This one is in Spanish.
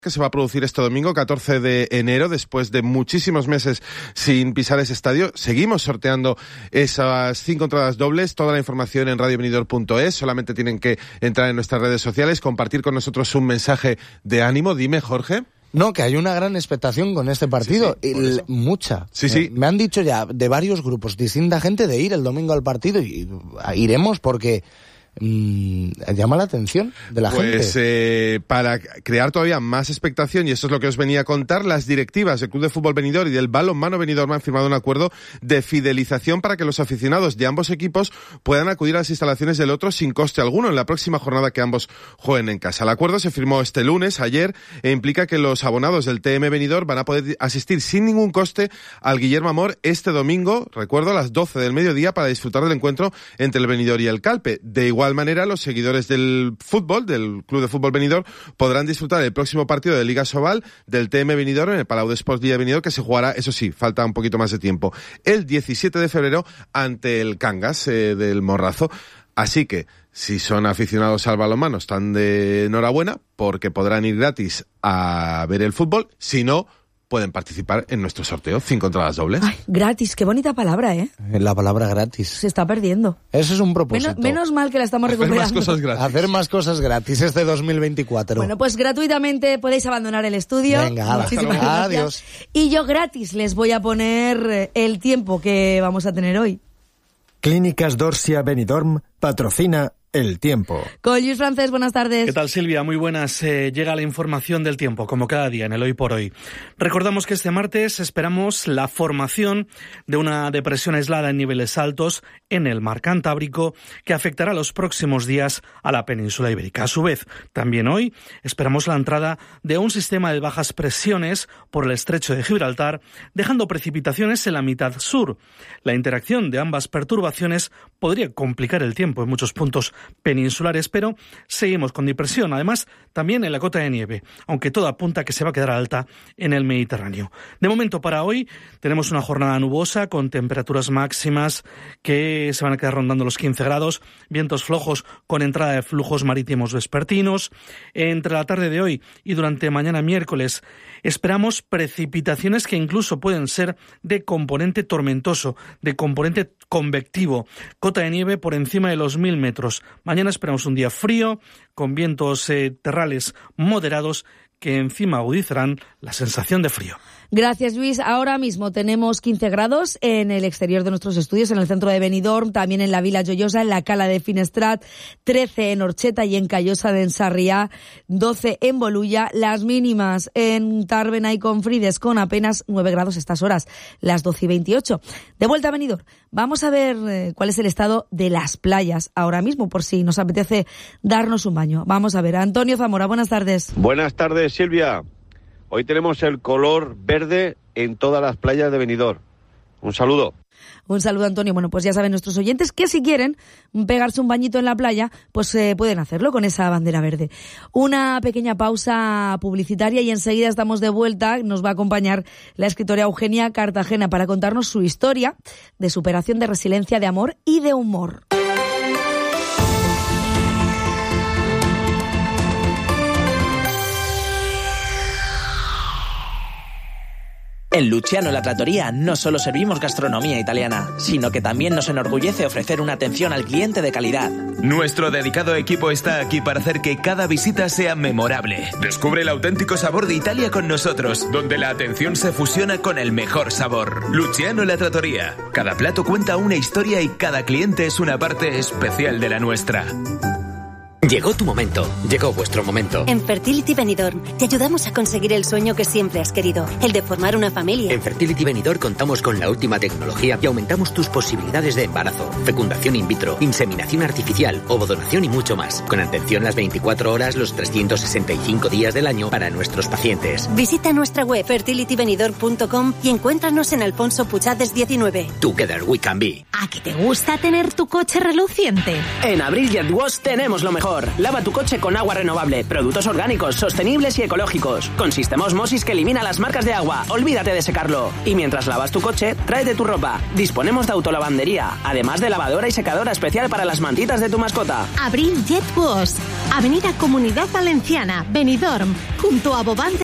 que se va a producir este domingo 14 de enero, después de muchísimos meses sin pisar ese estadio. Seguimos sorteando esas 5 entradas dobles, toda la información en radiovenidor.es, solamente tienen que entrar en nuestras redes sociales, compartir con nosotros un mensaje de ánimo. Dime, Jorge. No, que hay una gran expectación con este partido, sí, mucha. Sí. Me han dicho ya de varios grupos, distinta gente, de ir el domingo al partido, y iremos porque llama la atención de la gente. Pues para crear todavía más expectación, y eso es lo que os venía a contar, las directivas del Club de Fútbol Benidorm y del Balonmano Benidorm han firmado un acuerdo de fidelización para que los aficionados de ambos equipos puedan acudir a las instalaciones del otro sin coste alguno en la próxima jornada que ambos jueguen en casa. El acuerdo se firmó este lunes, ayer, e implica que los abonados del TM Benidorm van a poder asistir sin ningún coste al Guillermo Amor este domingo, recuerdo, a las 12 del mediodía, para disfrutar del encuentro entre el Benidorm y el Calpe. De igual manera, los seguidores del fútbol, del Club de Fútbol Benidorm, podrán disfrutar el próximo partido de Liga Sobal del TM Benidorm en el Palau de Sports Villa Benidorm, que se jugará, eso sí, falta un poquito más de tiempo, el 17 de febrero ante el Cangas del Morrazo. Así que, si son aficionados al balonmano, están de enhorabuena, porque podrán ir gratis a ver el fútbol. Si no, pueden participar en nuestro sorteo, 5 entradas dobles. Ay, gratis, qué bonita palabra, ¿eh? La palabra gratis. Se está perdiendo. Eso es un propósito. Menos mal que la estamos recuperando. Hacer más cosas gratis este 2024. Bueno, pues gratuitamente podéis abandonar el estudio. Venga, adiós. Y yo gratis les voy a poner el tiempo que vamos a tener hoy. Clínicas Dorsia Benidorm patrocina el tiempo. Con Luis Francés, buenas tardes. ¿Qué tal, Silvia? Muy buenas. Llega la información del tiempo, como cada día, en el Hoy por Hoy. Recordamos que este martes esperamos la formación de una depresión aislada en niveles altos en el mar Cantábrico, que afectará los próximos días a la península ibérica. A su vez, también hoy esperamos la entrada de un sistema de bajas presiones por el estrecho de Gibraltar, dejando precipitaciones en la mitad sur. La interacción de ambas perturbaciones podría complicar el tiempo en muchos puntos peninsulares, pero seguimos con dispersión. Además, también en la cota de nieve, aunque todo apunta a que se va a quedar alta en el Mediterráneo. De momento, para hoy, tenemos una jornada nubosa con temperaturas máximas que se van a quedar rondando los 15 grados, vientos flojos con entrada de flujos marítimos vespertinos. Entre la tarde de hoy y durante mañana miércoles esperamos precipitaciones que incluso pueden ser de componente tormentoso, de componente convectivo, cota de nieve por encima de los 1000 metros. Mañana esperamos un día frío, con vientos terrales moderados que encima agudizarán la sensación de frío. Gracias, Luis. Ahora mismo tenemos 15 grados en el exterior de nuestros estudios, en el centro de Benidorm, también en la Vila Joiosa, en la Cala de Finestrat, 13 en Orcheta y en Callosa de Ensarriá, 12 en Bolulla. Las mínimas en Tàrbena y Confrides con apenas 9 grados estas horas, las 12:28. De vuelta a Benidorm, vamos a ver cuál es el estado de las playas ahora mismo, por si nos apetece darnos un baño. Vamos a ver. Antonio Zamora, buenas tardes. Buenas tardes, Silvia. Hoy tenemos el color verde en todas las playas de Benidorm. Un saludo. Un saludo, Antonio. Bueno, pues ya saben nuestros oyentes que si quieren pegarse un bañito en la playa, pues pueden hacerlo con esa bandera verde. Una pequeña pausa publicitaria y enseguida estamos de vuelta. Nos va a acompañar la escritora Eugenia Cartagena para contarnos su historia de superación, de resiliencia, de amor y de humor. En Luciano La Trattoria no solo servimos gastronomía italiana, sino que también nos enorgullece ofrecer una atención al cliente de calidad. Nuestro dedicado equipo está aquí para hacer que cada visita sea memorable. Descubre el auténtico sabor de Italia con nosotros, donde la atención se fusiona con el mejor sabor. Luciano La Trattoria. Cada plato cuenta una historia y cada cliente es una parte especial de la nuestra. Llegó tu momento, llegó vuestro momento. En Fertility Benidorm te ayudamos a conseguir el sueño que siempre has querido, el de formar una familia. En Fertility Benidorm contamos con la última tecnología y aumentamos tus posibilidades de embarazo, fecundación in vitro, inseminación artificial, ovodonación y mucho más. Con atención las 24 horas, los 365 días del año para nuestros pacientes. Visita nuestra web fertilitybenidorm.com y encuéntranos en Alfonso Puchades 19. Together we can be. ¿A qué te gusta tener tu coche reluciente? En Abril Jet Wash tenemos lo mejor. Benidorm. Lava tu coche con agua renovable, productos orgánicos, sostenibles y ecológicos. Con sistema Osmosis que elimina las marcas de agua. Olvídate de secarlo. Y mientras lavas tu coche, tráete tu ropa. Disponemos de autolavandería, además de lavadora y secadora especial para las mantitas de tu mascota. Abril Jet Wash. Avenida Comunidad Valenciana, Benidorm, junto a Bobante